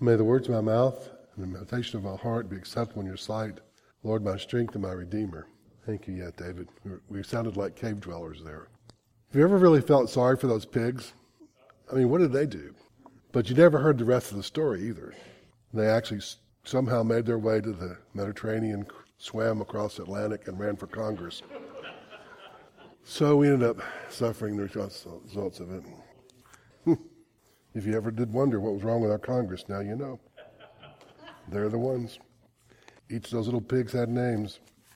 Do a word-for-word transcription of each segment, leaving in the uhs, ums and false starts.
May the words of my mouth and the meditation of my heart be acceptable in your sight, Lord, my strength and my Redeemer. Thank you yet, David. We sounded like cave dwellers there. Have you ever really felt sorry for those pigs? I mean, what did they do? But you never heard the rest of the story either. They actually somehow made their way to the Mediterranean, swam across the Atlantic, and ran for Congress. So we ended up suffering the results of it. If you ever did wonder what was wrong with our Congress, now you know. They're the ones. Each of those little pigs had names.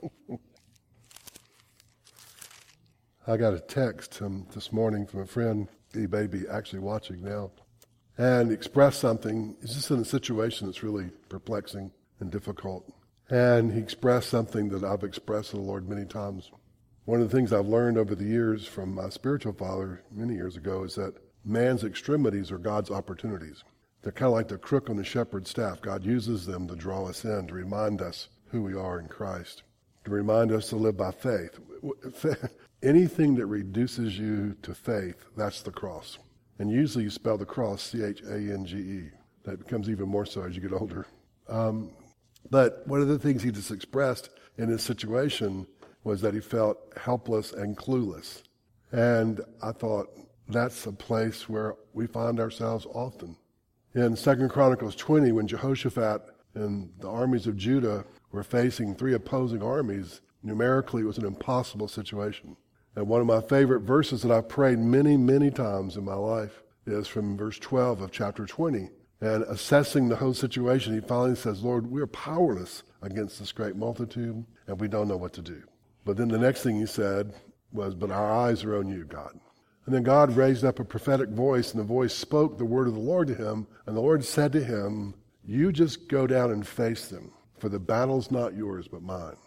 I got a text um, this morning from a friend, he may be actually watching now, and expressed something. He's just in a situation that's really perplexing and difficult. And he expressed something that I've expressed to the Lord many times. One of the things I've learned over the years from my spiritual father many years ago is that man's extremities are God's opportunities. They're kind of like the crook on the shepherd's staff. God uses them to draw us in, to remind us who we are in Christ, to remind us to live by faith. Anything that reduces you to faith, that's the cross. And usually you spell the cross C H A N G E. That becomes even more so as you get older. Um, but one of the things he just expressed in his situation was that he felt helpless and clueless. And I thought, that's a place where we find ourselves often. In Second Chronicles twenty, when Jehoshaphat and the armies of Judah were facing three opposing armies, numerically it was an impossible situation. And one of my favorite verses that I've prayed many, many times in my life is from verse twelve of chapter twenty. And assessing the whole situation, he finally says, Lord, we are powerless against this great multitude, and we don't know what to do. But then the next thing he said was, but our eyes are on you, God. And then God raised up a prophetic voice, and the voice spoke the word of the Lord to him. And the Lord said to him, you just go down and face them, for the battle's not yours but mine.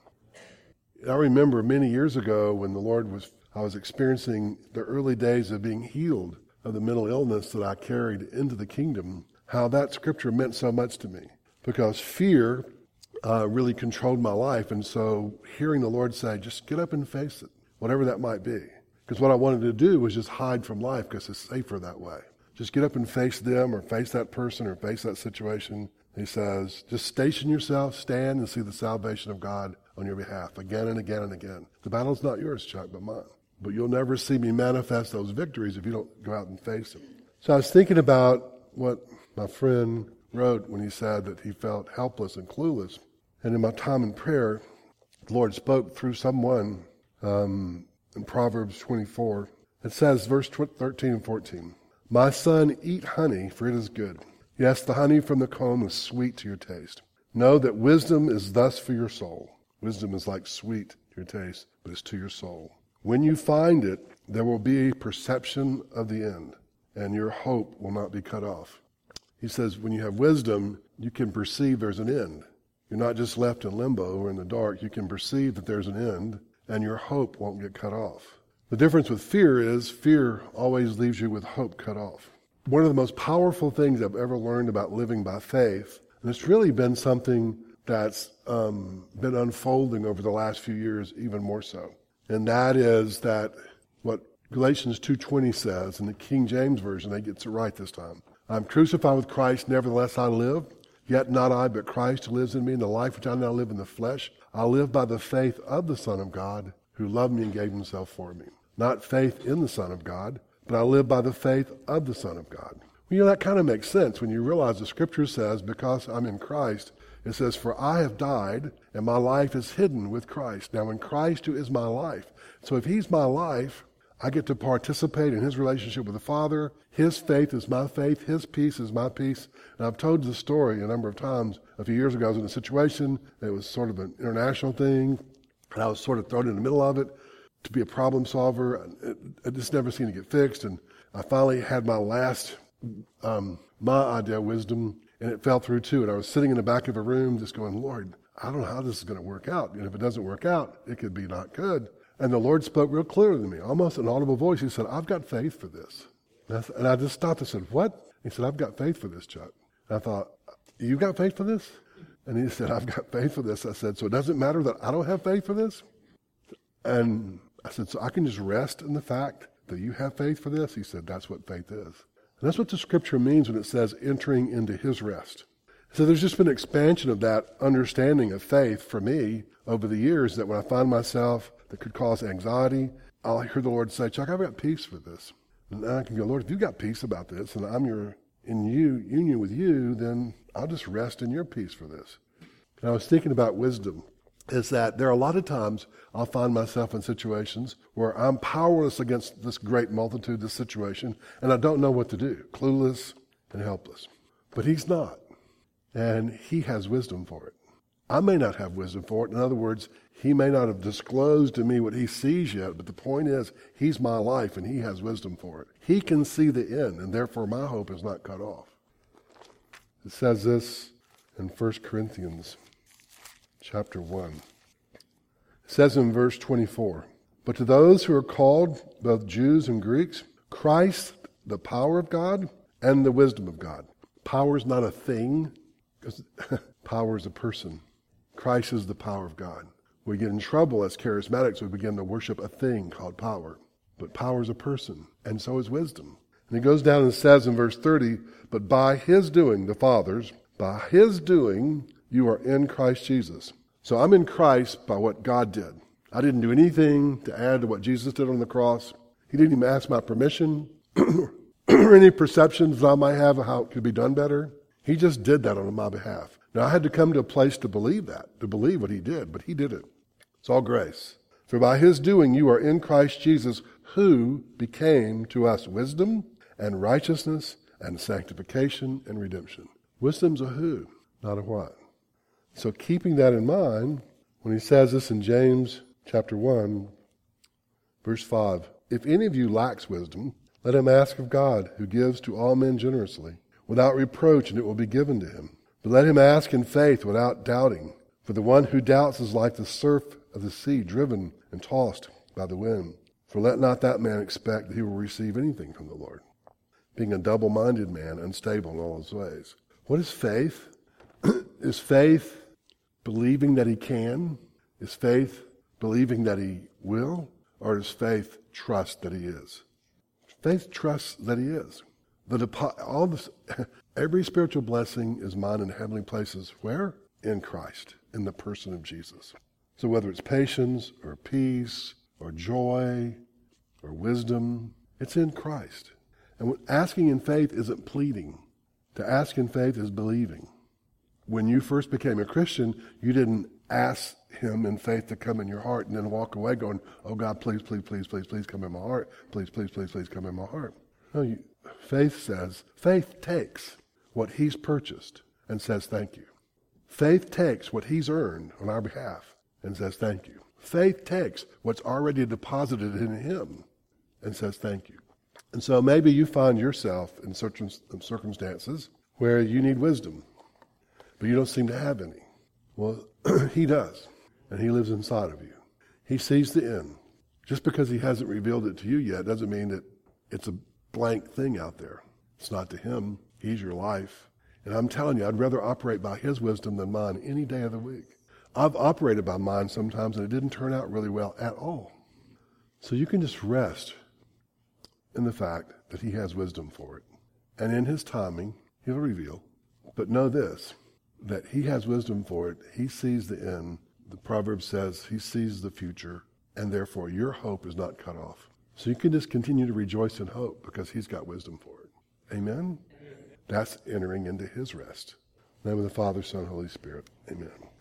I remember many years ago when the Lord was, I was experiencing the early days of being healed of the mental illness that I carried into the kingdom, how that scripture meant so much to me. Because fear uh, really controlled my life. And so hearing the Lord say, just get up and face it, whatever that might be. Because what I wanted to do was just hide from life because it's safer that way. Just get up and face them or face that person or face that situation. He says, just station yourself, stand and see the salvation of God on your behalf again and again and again. The battle's not yours, Chuck, but mine. But you'll never see me manifest those victories if you don't go out and face them. So I was thinking about what my friend wrote when he said that he felt helpless and clueless. And in my time in prayer, the Lord spoke through someone um, in Proverbs twenty-four. It says, verse thirteen and fourteen, my son, eat honey, for it is good. Yes, the honey from the comb is sweet to your taste. Know that wisdom is thus for your soul. Wisdom is like sweet to your taste, but it's to your soul. When you find it, there will be a perception of the end, and your hope will not be cut off. He says, when you have wisdom, you can perceive there's an end. You're not just left in limbo or in the dark. You can perceive that there's an end, and your hope won't get cut off. The difference with fear is fear always leaves you with hope cut off. One of the most powerful things I've ever learned about living by faith, and it's really been something that's um, been unfolding over the last few years even more so, and that is that what Galatians two twenty says in the King James Version, they get it right this time. I'm crucified with Christ, nevertheless I live, yet not I, but Christ who lives in me, and the life which I now live in the flesh, I live by the faith of the Son of God, who loved me and gave himself for me. Not faith in the Son of God, but I live by the faith of the Son of God. Well, you know, that kind of makes sense when you realize the Scripture says, because I'm in Christ, it says, for I have died, and my life is hidden with Christ. Now in Christ, who is my life. So if he's my life, I get to participate in his relationship with the Father. His faith is my faith. His peace is my peace. And I've told the story a number of times. A few years ago, I was in a situation. It was sort of an international thing. And I was sort of thrown in the middle of it to be a problem solver. It, it just never seemed to get fixed. And I finally had my last, um, my idea of wisdom, and it fell through too. And I was sitting in the back of a room just going, Lord, I don't know how this is going to work out. And if it doesn't work out, it could be not good. And the Lord spoke real clearly to me, almost an audible voice. He said, I've got faith for this. And I, and I just stopped and said, what? He said, I've got faith for this, Chuck. And I thought, you got faith for this? And he said, I've got faith for this. I said, so it doesn't matter that I don't have faith for this? And I said, so I can just rest in the fact that you have faith for this? He said, that's what faith is. And that's what the scripture means when it says entering into his rest. So there's just been an expansion of that understanding of faith for me over the years, that when I find myself that could cause anxiety, I'll hear the Lord say, Chuck, I've got peace for this. And I can go, Lord, if you've got peace about this and I'm your in you, union with you, then I'll just rest in your peace for this. And I was thinking about wisdom, is that there are a lot of times I'll find myself in situations where I'm powerless against this great multitude, this situation, and I don't know what to do, clueless and helpless. But he's not, and he has wisdom for it. I may not have wisdom for it. In other words, he may not have disclosed to me what he sees yet, but the point is, he's my life and he has wisdom for it. He can see the end, and therefore my hope is not cut off. It says this in First Corinthians chapter one. It says in verse twenty-four, but to those who are called, both Jews and Greeks, Christ, the power of God and the wisdom of God. Power is not a thing, because power is a person. Christ is the power of God. We get in trouble as charismatics. We begin to worship a thing called power. But power is a person, and so is wisdom. And he goes down and says in verse thirty, but by his doing, the Father's, by his doing, you are in Christ Jesus. So I'm in Christ by what God did. I didn't do anything to add to what Jesus did on the cross. He didn't even ask my permission or any perceptions that I might have of how it could be done better. He just did that on my behalf. Now, I had to come to a place to believe that, to believe what he did, but he did it. It's all grace. For by his doing you are in Christ Jesus, who became to us wisdom and righteousness and sanctification and redemption. Wisdom's a who, not a what. So keeping that in mind, when he says this in James chapter one, verse five, if any of you lacks wisdom, let him ask of God, who gives to all men generously, without reproach, and it will be given to him. But let him ask in faith without doubting. For the one who doubts is like the surf of the sea, driven and tossed by the wind. For let not that man expect that he will receive anything from the Lord, being a double-minded man, unstable in all his ways. What is faith? Is faith believing that he can? Is faith believing that he will? Or does faith trust that he is? Faith trusts that he is. The depo- all this, every spiritual blessing is mine in heavenly places. Where? In Christ, in the person of Jesus. So whether it's patience or peace or joy or wisdom, it's in Christ. And asking in faith isn't pleading. To ask in faith is believing. When you first became a Christian, you didn't ask him in faith to come in your heart and then walk away going, oh God, please, please, please, please, please come in my heart. Please, please, please, please come in my heart. No, you, faith says, faith takes what he's purchased and says thank you. Faith takes what he's earned on our behalf and says thank you. Faith takes what's already deposited in him and says thank you. And so maybe you find yourself in certain circumstances where you need wisdom, but you don't seem to have any. Well, he does, and he lives inside of you. He sees the end. Just because he hasn't revealed it to you yet doesn't mean that it's a blank thing out there. It's not to him. He's your life. And I'm telling you, I'd rather operate by his wisdom than mine any day of the week. I've operated by mine sometimes, and it didn't turn out really well at all. So you can just rest in the fact that he has wisdom for it. And in his timing, he'll reveal. But know this, that he has wisdom for it. He sees the end. The proverb says he sees the future, and therefore your hope is not cut off. So you can just continue to rejoice in hope because he's got wisdom for it. Amen? That's entering into his rest. In the name of the Father, Son, Holy Spirit. Amen.